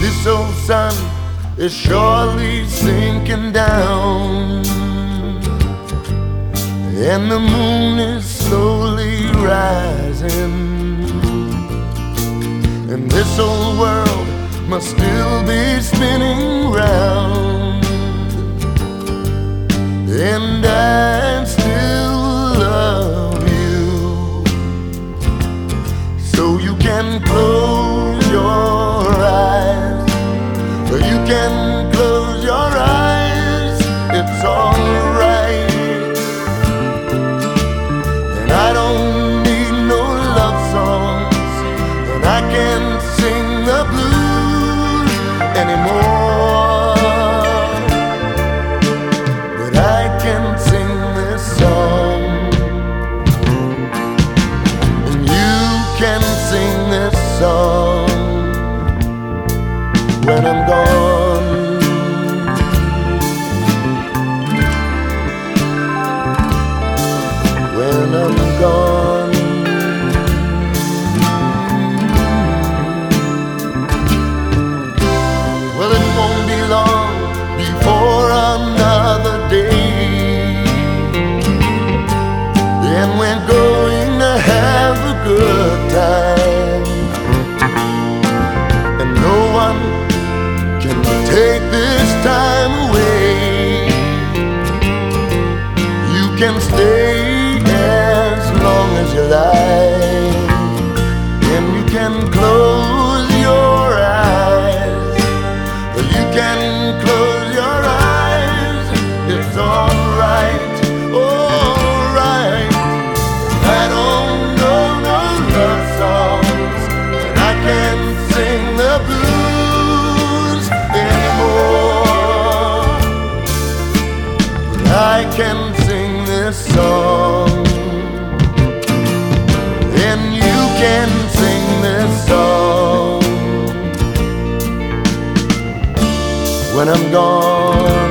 This old sun is surely sinking down, and the moon is slowly rising, and this old world must still be spinning round, and I still love you. So you can close your eyes, you can close your eyes, it's alright. And I don't need no love songs, and I can't sing the blues anymore, but I can sing this song, and you can sing this song when I'm gone. When I'm gone. Well, it won't be long before another day, then we're going to have a good time, and no one can take this time away. You can stay as long as you like, and you can close your eyes, you can close your eyes, it's alright, alright. I don't know no love songs, and I can't sing the blues anymore, but I can sing this song, and you can sing this song when I'm gone.